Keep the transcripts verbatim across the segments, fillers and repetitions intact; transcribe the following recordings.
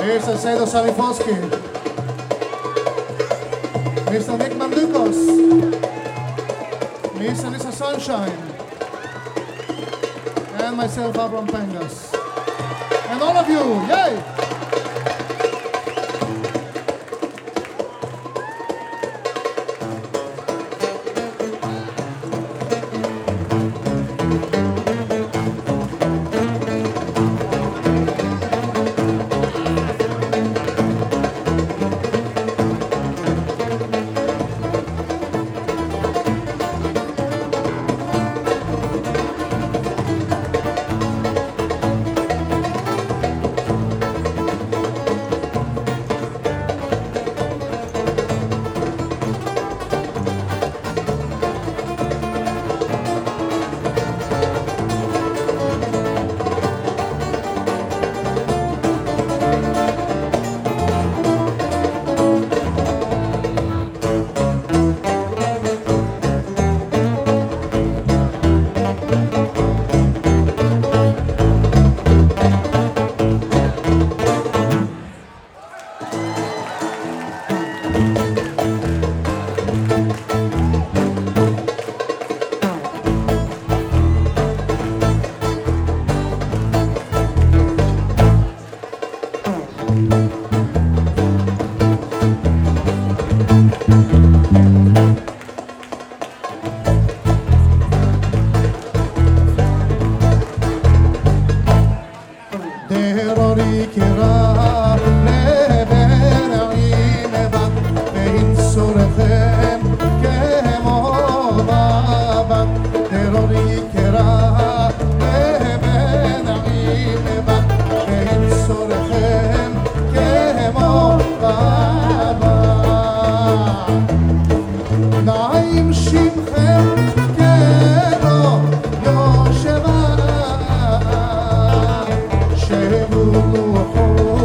mister Sedo Salifowski, mister Nick Mandukos, mister Nissa Sunshine, and myself, Abram Pengas. And all of you, yay! Oh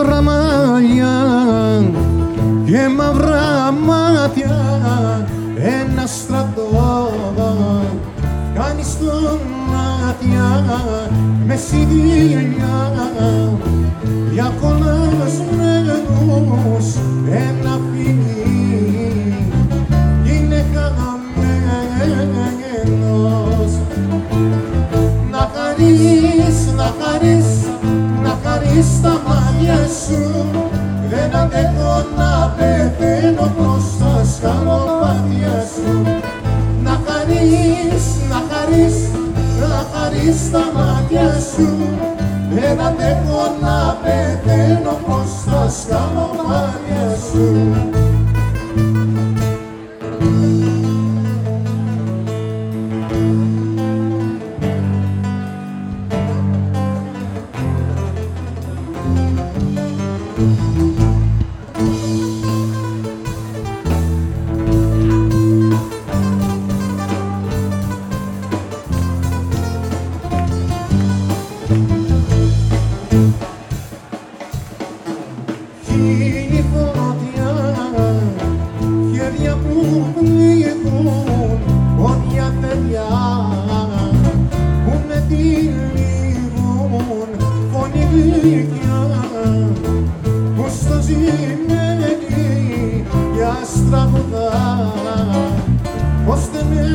μαύρα μαλλιά και μαύρα μάτια, ένα στρατό κάνει στον μάτια με σιδήλια για κολλασμένους ένα φιλί είναι χαμένος. Να χαρείς, να χαρείς, να χαρείς τα μάτια σου, δεν αντέχω να πεθαίνω προς τα σκαλοπάτια σου. Να χαρείς, να χαρείς, να χαρείς τα μάτια σου, δεν αντέχω να πεθαίνω προς τα σκαλοπάτια σου. Χίλιοι φωτιά, χέρια που πνίγουν, όνια παιδιά που με τυλίγουν, φωνή γλυκιά που στο ζημένει για στραγουδά, πως δεν με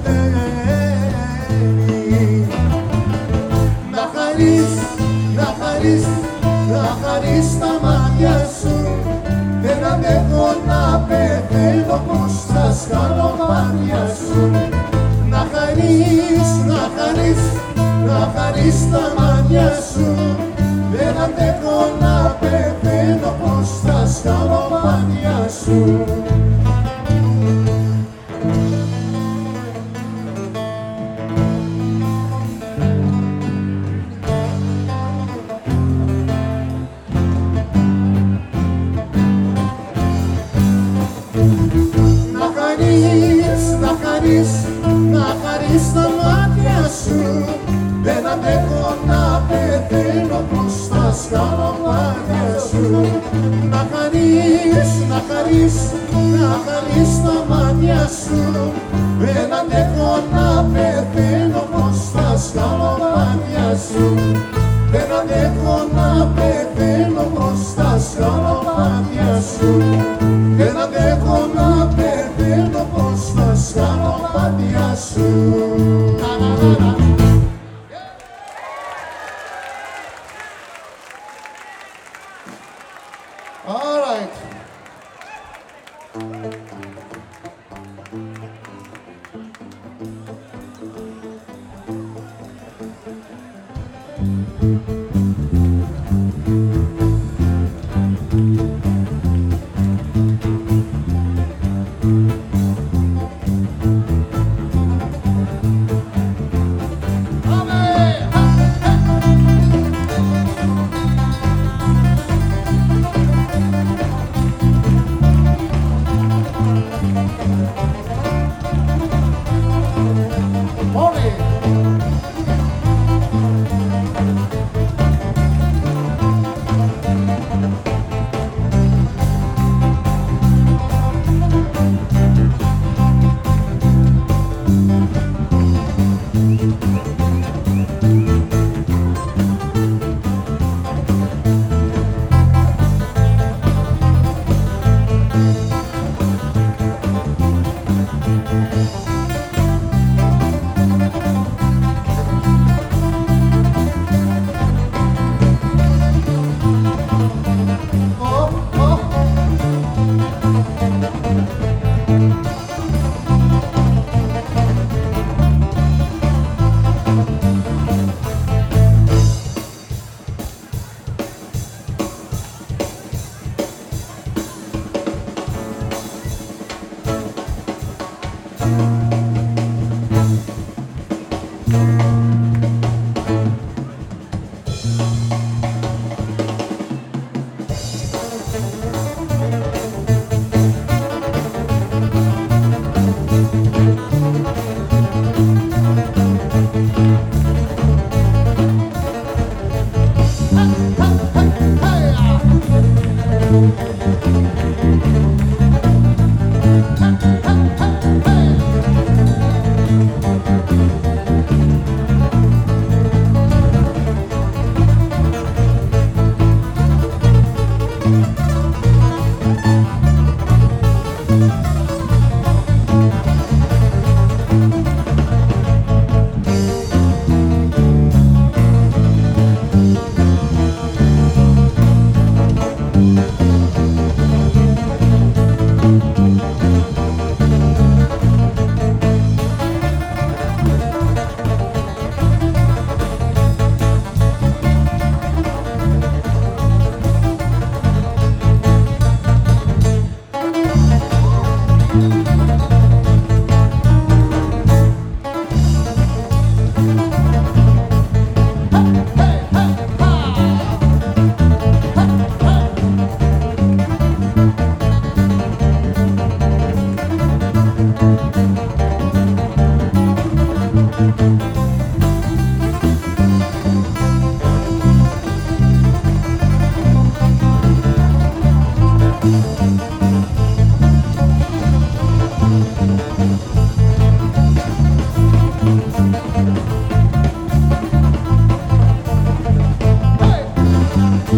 παίρνει. Να χαρείς, να χαρείς, να χαρείς τα μάτια σου, δεν αντέχω να πεθαίνω προς τα σκαλοπάτια σου. Να χαρείς, να χαρείς, να χαρείς τα μάτια σου, δεν αντέχω να πεθαίνω προς τα σκαλοπάτια σου. Να χαρείς, να χαρείς, να χαρείς τα μάτια σου, δεν αντέχω να πεθαίνω προς τα σκαλοπάτια σου. Να χαρείς, να χαρείς, να χαρείς τα μάτια σου, δεν αντέχω να πεθαίνω προς τα σκαλοπάτια σου. Δεν αντέχω να πεθαίνω προς τα σκαλοπάτια σου. Δεν αντέχω να πεθαίνω προς τα σκαλοπάτια σου. All right.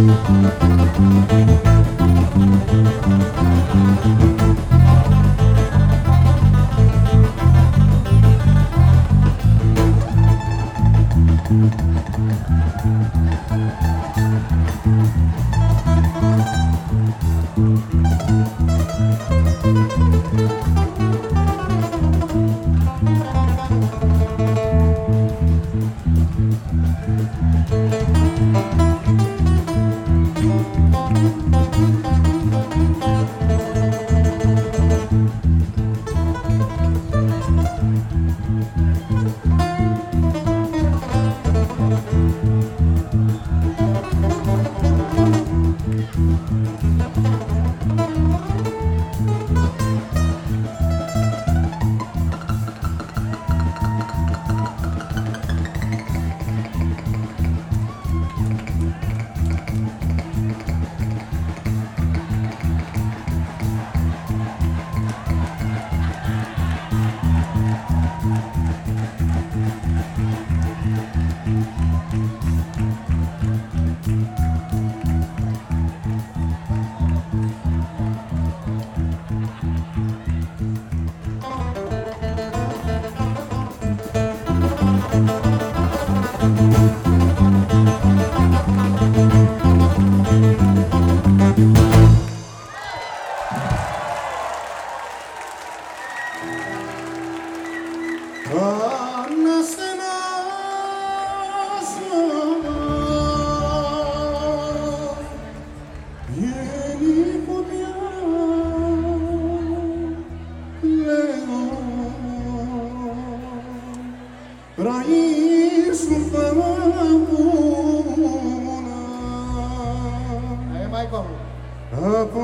Από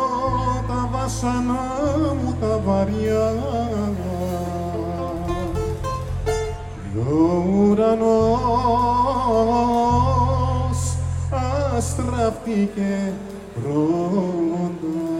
τα βάσανα μου τα βαριά ο ουρανός αστραφτήκε πρώτα.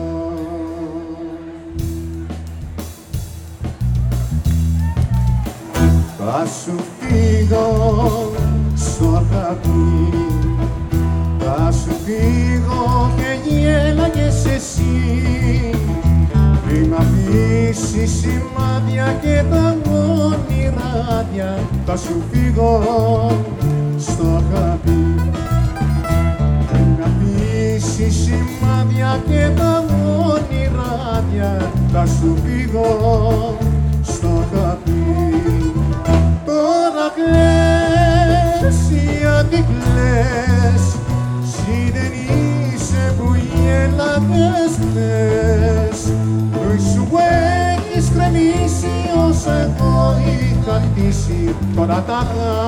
Θα σου φύγω στο αγάπη, θα σου φύγω και γέλαγες εσύ πριν μ' αφήσεις σημάδια και τα όνειράδια. Θα σου φύγω στο αγάπη, πριν μ' αφήσεις σημάδια και τα όνειράδια. Θα σου φύγω στο αγάπη. Τώρα κλαις, γιατί κλαις, εσύ δεν είσαι που γέλαγες χθες, που σου έχεις κρεμίσει όσα εγώ είχα χτίσει. Τώρα τα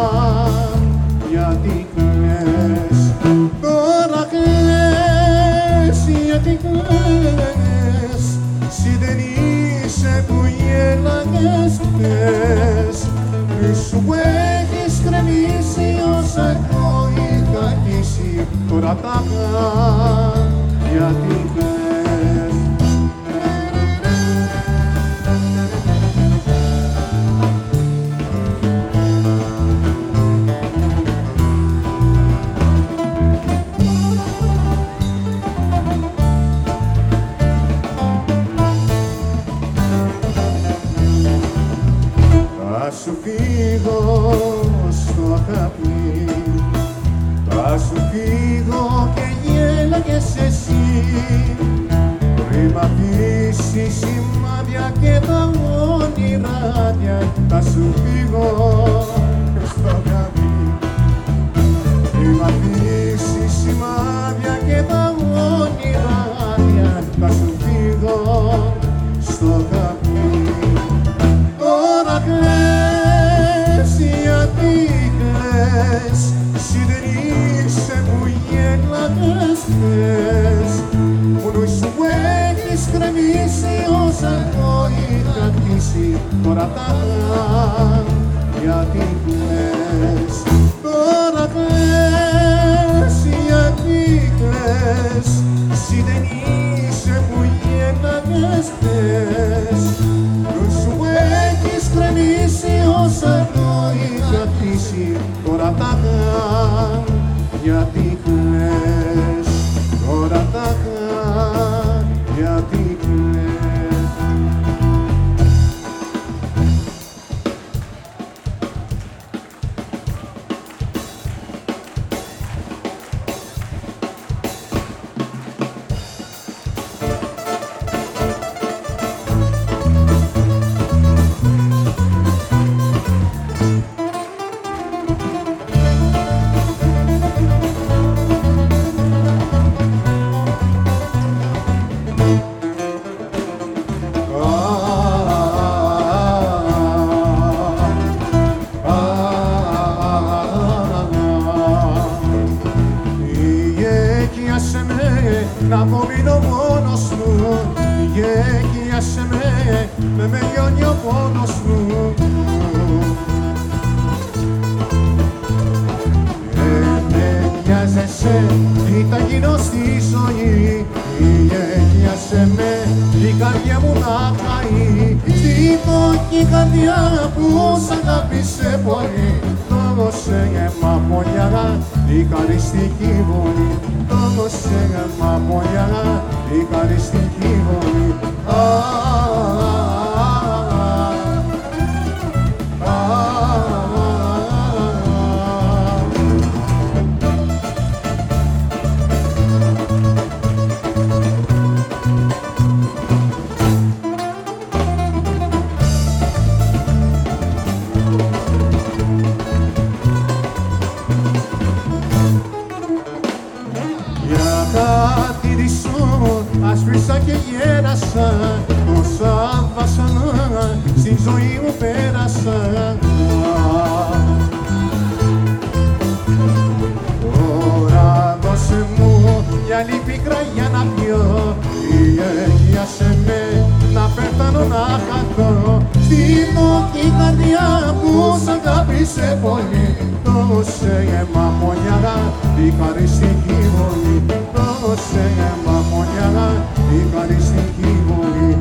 γιατί κλαις, τώρα κλαις, γιατί κλαις, εσύ δεν είσαι που γέλαγες χθες, που σου έχεις κρεμίσει όσα εγώ είχα χτίσει. Τώρα τα γιατί κλαις. Θα σου φύγω στο αγάπη, θα σου φύγω και γέλαγες εσύ πριν μ' αφήσεις σημάδια και τα όνειράδια. Θα σου φύγω στο αγάπη, πριν μ' αφήσεις σημάδια και τα όνειράδια. Θα σου φύγω στο αγάπη. Τώρα κλαις, γιατί κλαις, εσύ δεν είσαι που γέλαγες χθες, μόνο σου έχεις κρεμίσει όσα εγώ είχα χτίσει. Τώρα τα γιατί κλαις, τώρα κλαις, γιατί κλαις, εσύ δεν είσαι που γέλαγες χθες, μόνο σου έχεις κρεμίσει όσα εγώ είχα χτίσει. Τώρα τα γιατί κλαις. μείνω μόνος μου, γέκιασε με, με με λιώνει ο πόνος μου. Γέκιασεσαι, τι θα γίνω στη ζωή, γέκιασε με, η καρδιά μου να χαεί. Στη τόκη καρδιά που σ' αγάπησε πολύ, δώσε γεμά μολιά, η χαριστική βολή. Δώσε γεμά μολιά, η χαριστική βολή. Άσπρισα και γέρασα, τόσα βασανά στην ζωή μου πέρασα. Τώρα δώσε μου μια άλλη πίκρα για να πιω, γέκιασε με, να πεθάνω να χαθώ. Στην τόκη καρδιά που σ' αγάπησε πολύ, δώσε γεμά μολιά, η χαριστική βολή. Δώσε γεμά μολιά, η χαριστική βολή.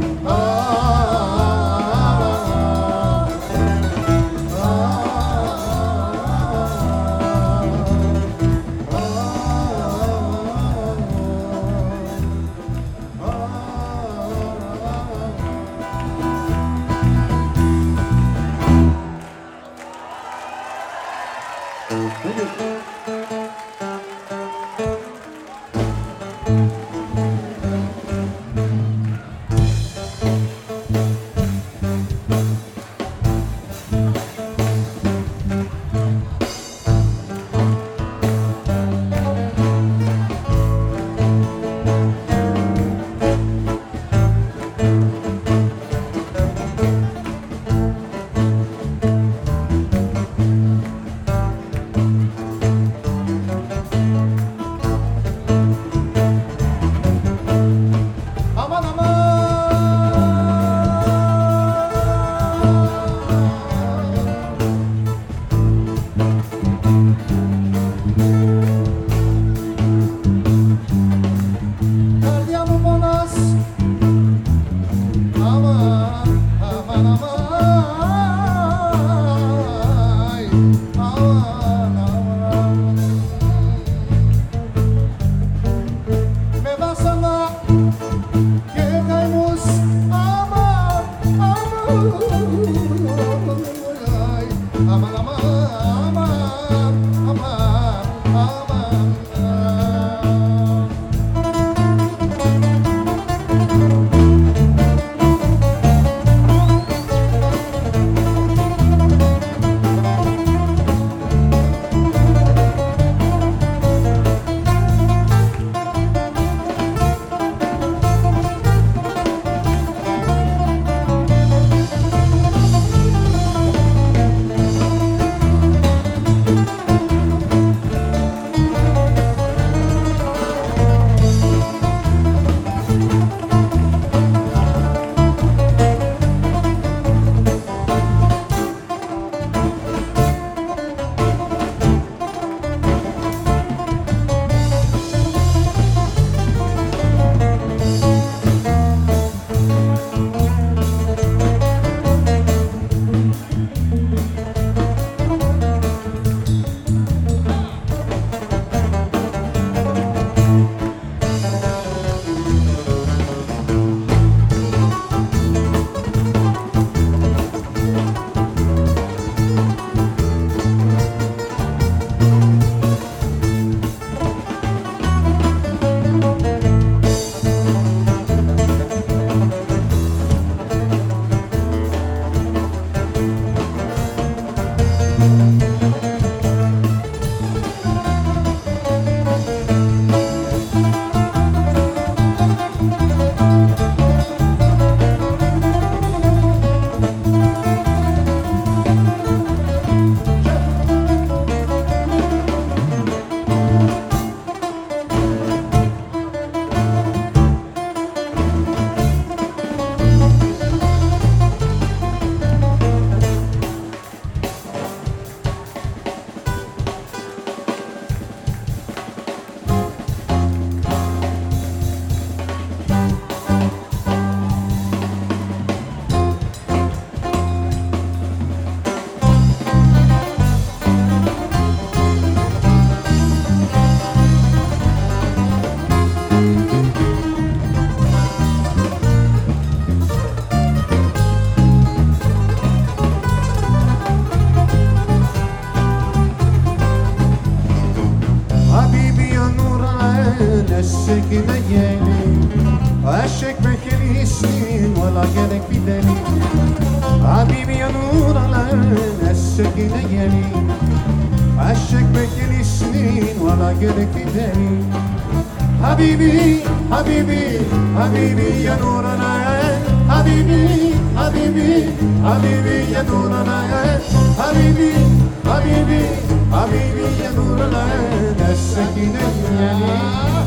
سكينة يلي عشق بكل سنين ولا قلك داري حبيبي حبيبي حبيبي يا نور العين حبيبي حبيبي حبيبي يا نور العين حبيبي حبيبي حبيبي يا نور العين السكينة يلي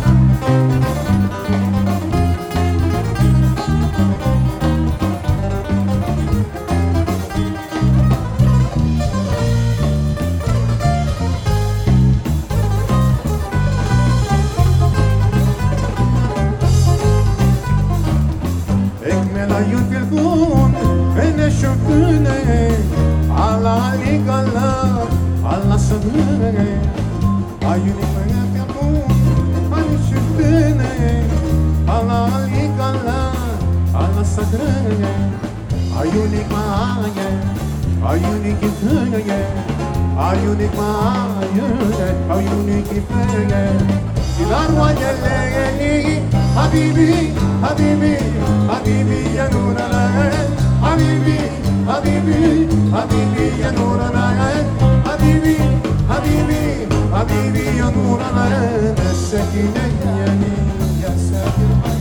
عيون في الكون انا شفتني على عليك الله على صدري عيونك في الكون انا شفتني على عليك الله على صدري عيونك معايا عيونك فيا عيونك معايا عيونك فيا الأروع الليالي حبيبي حبيبي حبيبي يا نور العين حبيبي حبيبي حبيبي يا نور العين حبيبي حبيبي حبيبي يا نور العين السكينة يلي يا ساكن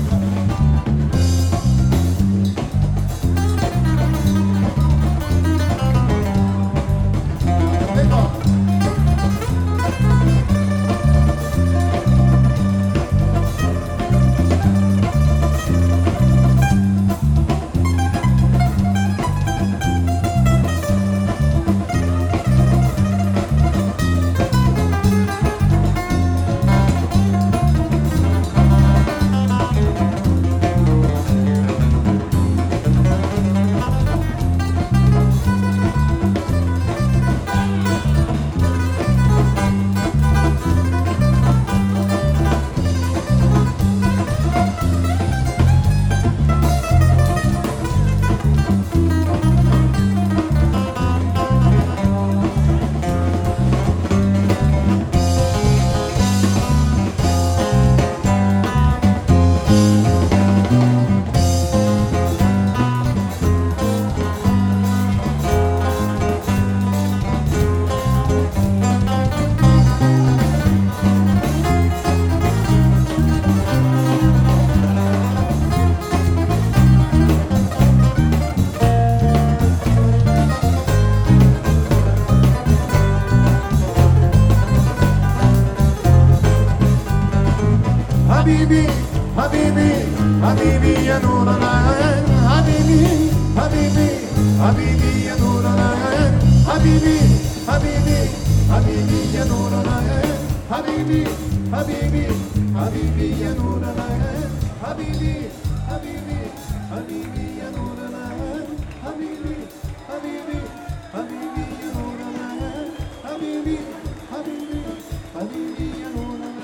حبيبي حبيبي حبيبي يا نور العين حبيبي حبيبي حبيبي يا نور العين حبيبي حبيبي حبيبي يا نور العين حبيبي حبيبي حبيبي يا نور العين حبيبي حبيبي حبيبي يا نور العين حبيبي حبيبي حبيبي يا نور العين حبيبي حبيبي حبيبي يا نور العين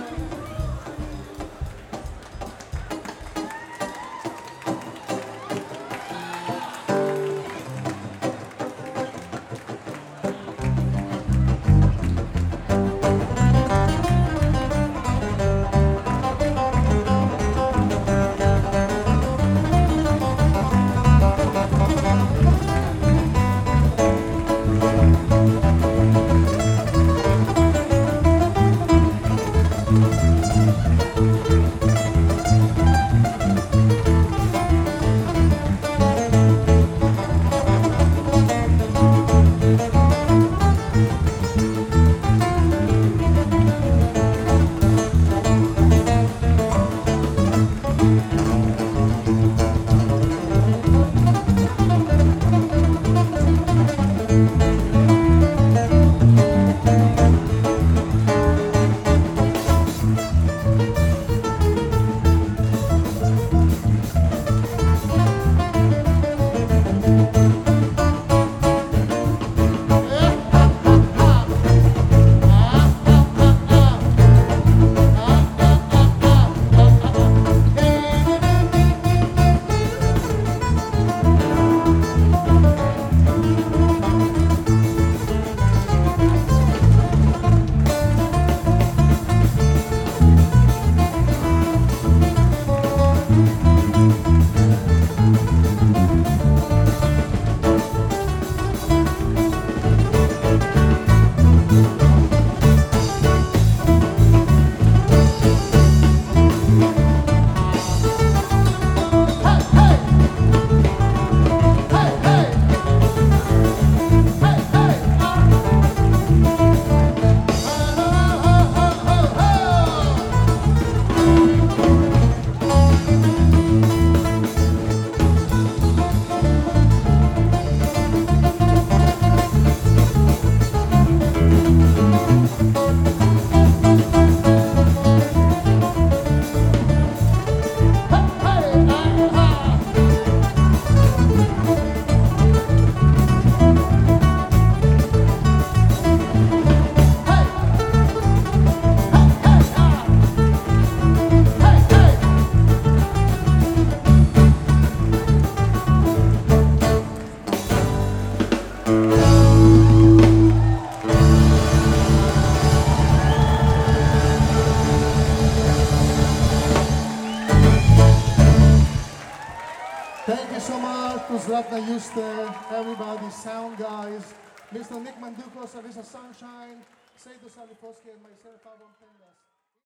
Zlatna Juste, everybody, sound guys, Mister Nick Manducos, Alisa Sunshine, Seido Salifoski, and myself, Avon Pendas.